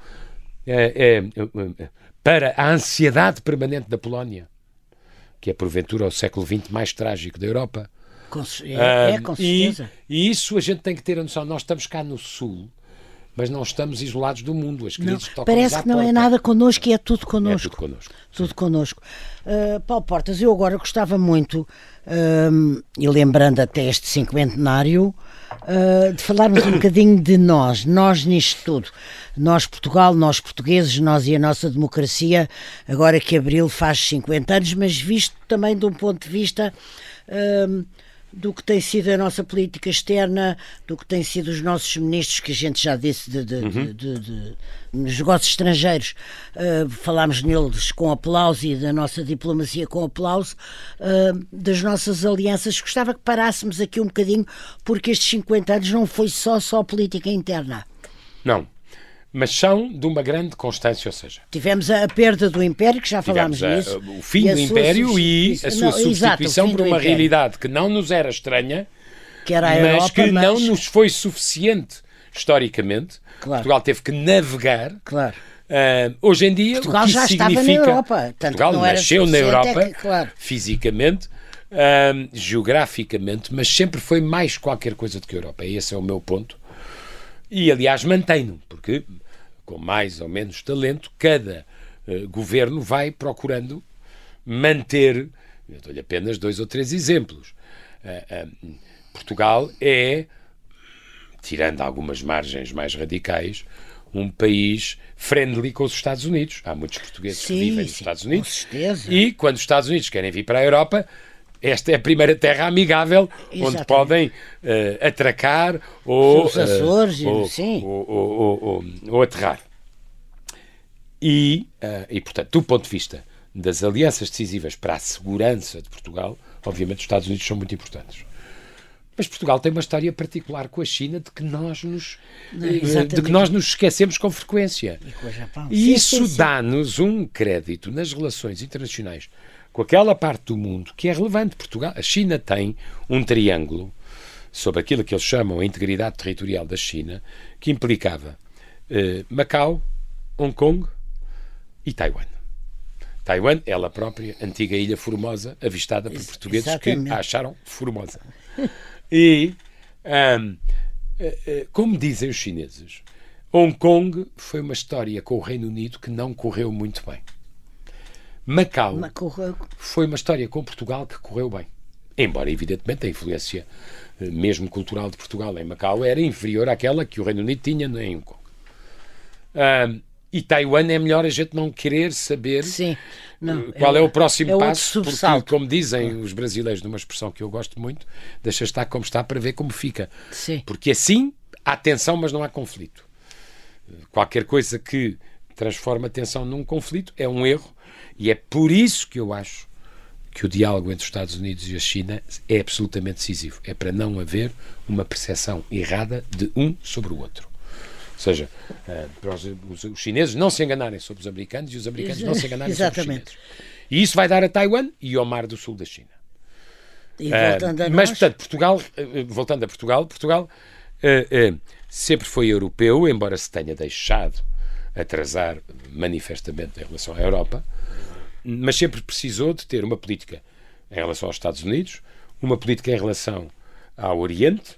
é, é, para a ansiedade permanente da Polónia, que é porventura o século vinte mais trágico da Europa. Com, é, é, com certeza. E, e isso a gente tem que ter a noção. Nós estamos cá no Sul, mas não estamos isolados do mundo. As crises não, parece que não porta. é nada connosco e é tudo connosco. É tudo connosco. Tudo connosco. Uh, Paulo Portas, eu agora gostava muito, uh, e lembrando até este cinquentenário, uh, de falarmos um bocadinho de nós, nós nisto tudo. Nós, Portugal, nós portugueses, nós e a nossa democracia, agora que abril faz cinquenta anos, mas visto também de um ponto de vista... Uh, do que tem sido a nossa política externa, do que têm sido os nossos ministros, que a gente já disse, de, de, uhum. de, de, de, nos negócios estrangeiros, uh, falámos neles com aplauso e da nossa diplomacia com aplauso, uh, das nossas alianças. Gostava que parássemos aqui um bocadinho, porque estes cinquenta anos não foi só, só política interna. Não. Mas são de uma grande constância, ou seja... Tivemos a perda do Império, que já falámos a, nisso. O fim do Império e a sua não, substituição exato, por uma realidade que não nos era estranha, que era a mas Europa, que mas... não nos foi suficiente, historicamente. Claro. Portugal teve que navegar. Claro. Uh, hoje em dia, Portugal o que já significa... estava na Europa. Tanto Portugal não era nasceu na Europa, é que, claro. fisicamente, uh, geograficamente, mas sempre foi mais qualquer coisa do que a Europa. Esse é o meu ponto. E, aliás, mantém-no, porque... com mais ou menos talento, cada uh, governo vai procurando manter, eu dou-lhe apenas dois ou três exemplos. Uh, uh, Portugal é, tirando algumas margens mais radicais, um país friendly com os Estados Unidos. Há muitos portugueses sim, que vivem nos sim, Estados Unidos. Com certeza. E quando os Estados Unidos querem vir para a Europa, esta é a primeira terra amigável. Exatamente. Onde podem uh, atracar ou, os Açores, uh, ou, sim. Ou, ou, ou, ou, ou aterrar. E, uh, e, portanto, do ponto de vista das alianças decisivas para a segurança de Portugal, obviamente os Estados Unidos são muito importantes. Mas Portugal tem uma história particular com a China de que nós nos, uh, de que nós nos esquecemos com frequência. E com o Japão. E sim, isso sim, sim. dá-nos um crédito nas relações internacionais com aquela parte do mundo que é relevante. Portugal, a China tem um triângulo sobre aquilo que eles chamam a integridade territorial da China, que implicava uh, Macau, Hong Kong e Taiwan. Taiwan, ela própria, antiga ilha Formosa, avistada por portugueses Exatamente. que a acharam formosa. E, um, como dizem os chineses, Hong Kong foi uma história com o Reino Unido que não correu muito bem. Macau foi uma história com Portugal que correu bem. Embora, evidentemente, a influência mesmo cultural de Portugal em Macau era inferior àquela que o Reino Unido tinha em Hong Kong. Um, e Taiwan é melhor a gente não querer saber Sim, não, qual é, é o próximo é passo, porque, como dizem os brasileiros, numa expressão que eu gosto muito, deixa estar como está para ver como fica. Sim. Porque assim há tensão, mas não há conflito. Qualquer coisa que transforma a tensão num conflito é um erro, e é por isso que eu acho que o diálogo entre os Estados Unidos e a China é absolutamente decisivo. É para não haver uma percepção errada de um sobre o outro. Ou seja, para os, os chineses não se enganarem sobre os americanos e os americanos não se enganarem Exatamente. sobre os chineses. E isso vai dar a Taiwan e ao Mar do Sul da China. E voltando a uh, nós... Mas, portanto, Portugal, uh, voltando a Portugal, Portugal uh, uh, sempre foi europeu, embora se tenha deixado atrasar manifestamente em relação à Europa, mas sempre precisou de ter uma política em relação aos Estados Unidos, uma política em relação ao Oriente,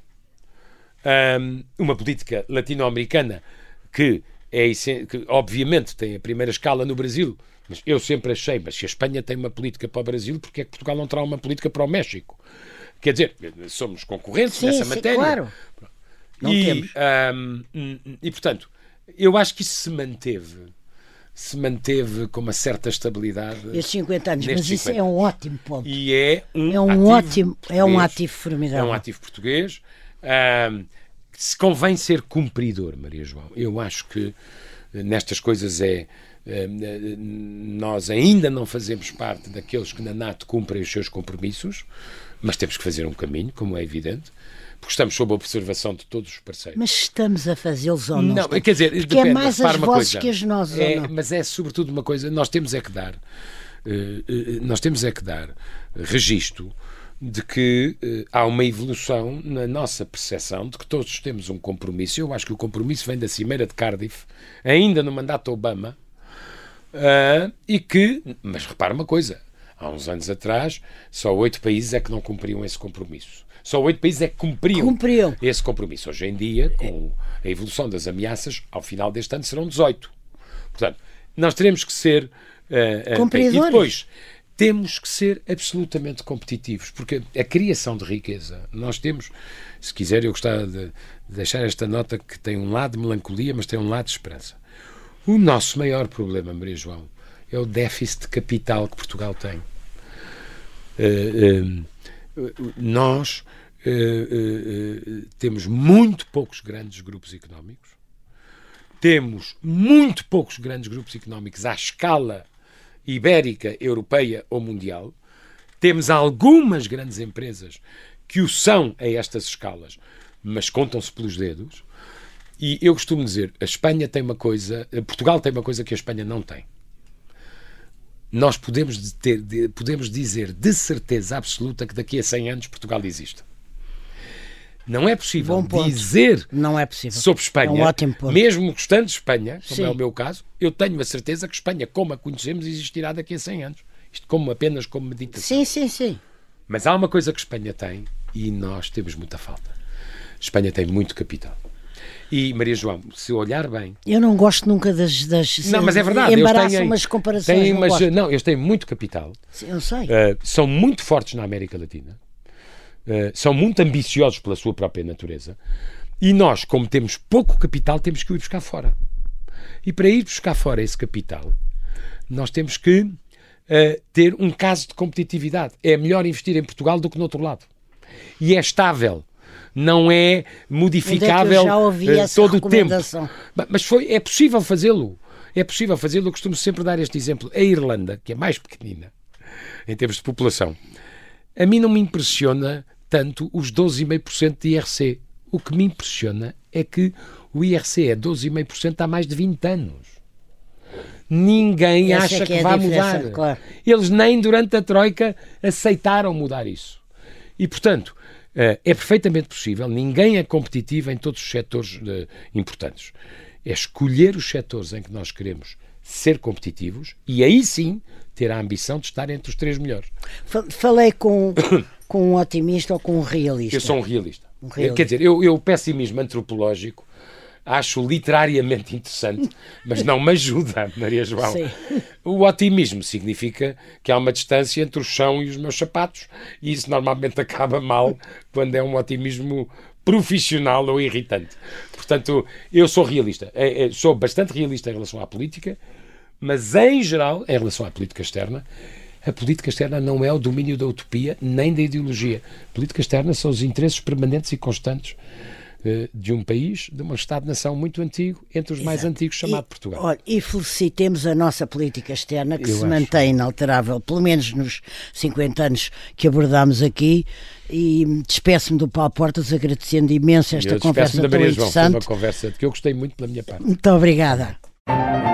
um, uma política latino-americana que, é, que obviamente tem a primeira escala no Brasil, mas eu sempre achei, mas se a Espanha tem uma política para o Brasil, porque é que Portugal não terá uma política para o México? Quer dizer, somos concorrentes sim, nessa sim, matéria. Claro. Não e, temos. Um, e, portanto, eu acho que isso se manteve. Se manteve com uma certa estabilidade. Estes cinquenta anos, mas cinquenta. Isso é um ótimo ponto. E é um, é um ativo ótimo, é um português, ativo formidável. É um ativo português. Um, se convém ser cumpridor, Maria João. Eu acho que nestas coisas é. Nós ainda não fazemos parte daqueles que na NATO cumprem os seus compromissos, mas temos que fazer um caminho, como é evidente. Porque estamos sob a observação de todos os parceiros. Mas estamos a fazê-los ou não? Não, quer dizer, porque depende, é mais as vozes coisa, que as nossas, é, ou não? Mas é sobretudo uma coisa, nós temos é que dar, uh, uh, nós temos é que dar registro de que uh, há uma evolução na nossa percepção de que todos temos um compromisso. Eu acho que o compromisso vem da Cimeira de Cardiff, ainda no mandato Obama, uh, e que, mas repara uma coisa, há uns anos atrás, só oito países é que não cumpriam esse compromisso. Só oito países é que cumpriam Cumpriu. esse compromisso. Hoje em dia, com a evolução das ameaças, ao final deste ano serão dezoito. Portanto, nós teremos que ser... Uh, uh, Cumpridores. E depois, temos que ser absolutamente competitivos, porque a criação de riqueza, nós temos, se quiser, eu gostava de deixar esta nota que tem um lado de melancolia, mas tem um lado de esperança. O nosso maior problema, Maria João, é o déficit de capital que Portugal tem. Uh, uh, Nós uh, uh, uh, temos muito poucos grandes grupos económicos, temos muito poucos grandes grupos económicos à escala ibérica, europeia ou mundial, temos algumas grandes empresas que o são a estas escalas, mas contam-se pelos dedos, e eu costumo dizer, a Espanha tem uma coisa, Portugal tem uma coisa que a Espanha não tem. Nós podemos, ter, podemos dizer de certeza absoluta que daqui a cem anos Portugal existe. Não é possível dizer não é possível. sobre Espanha, é um ótimo ponto. Mesmo gostando de Espanha, como Sim. é o meu caso, eu tenho a certeza que Espanha, como a conhecemos, existirá daqui a cem anos. Isto como apenas como meditação. Sim, sim, sim. Mas há uma coisa que Espanha tem e nós temos muita falta. Espanha tem muito capital. E, Maria João, se olhar bem... Eu não gosto nunca das... das não, mas é verdade. Embaraçam umas comparações. Têm, não, mas, não, eles têm muito capital. Sim, eu sei. Uh, são muito fortes na América Latina. Uh, são muito ambiciosos pela sua própria natureza. E nós, como temos pouco capital, temos que o ir buscar fora. E para ir buscar fora esse capital, nós temos que uh, ter um caso de competitividade. É melhor investir em Portugal do que no outro lado. E é estável. Não é modificável Onde é que eu já ouvi uh, essa todo o tempo. Mas foi, é possível fazê-lo. É possível fazê-lo. Eu costumo sempre dar este exemplo. A Irlanda, que é mais pequenina em termos de população, a mim não me impressiona tanto os doze vírgula cinco por cento de I R C. O que me impressiona é que o I R C é doze vírgula cinco por cento há mais de vinte anos. Ninguém Essa acha é que, que, é vai mudar. Claro. Eles nem durante a Troika aceitaram mudar isso. E, portanto, é perfeitamente possível. Ninguém é competitivo em todos os setores uh, importantes. É escolher os setores em que nós queremos ser competitivos e aí sim ter a ambição de estar entre os três melhores. Falei com, com um otimista ou com um realista? Eu sou um realista. Um realista. Quer dizer, eu, eu o pessimismo antropológico acho literariamente interessante, mas não me ajuda, Maria João. Sim. O otimismo significa que há uma distância entre o chão e os meus sapatos, e isso normalmente acaba mal quando é um otimismo profissional ou irritante. Portanto, eu sou realista. É, é, sou bastante realista em relação à política, mas em geral, em relação à política externa, a política externa não é o domínio da utopia nem da ideologia. A política externa são os interesses permanentes e constantes de um país, de um Estado-nação muito antigo, entre os mais Exato. antigos, chamado e, Portugal. Olha, e felicitemos a nossa política externa, que Eu se acho. mantém inalterável, pelo menos nos cinquenta anos que abordámos aqui, e despeço-me do Paulo Portas agradecendo imenso esta Eu conversa da tão Maria João. Foi interessante. uma conversa que eu gostei muito pela minha parte. Muito obrigada.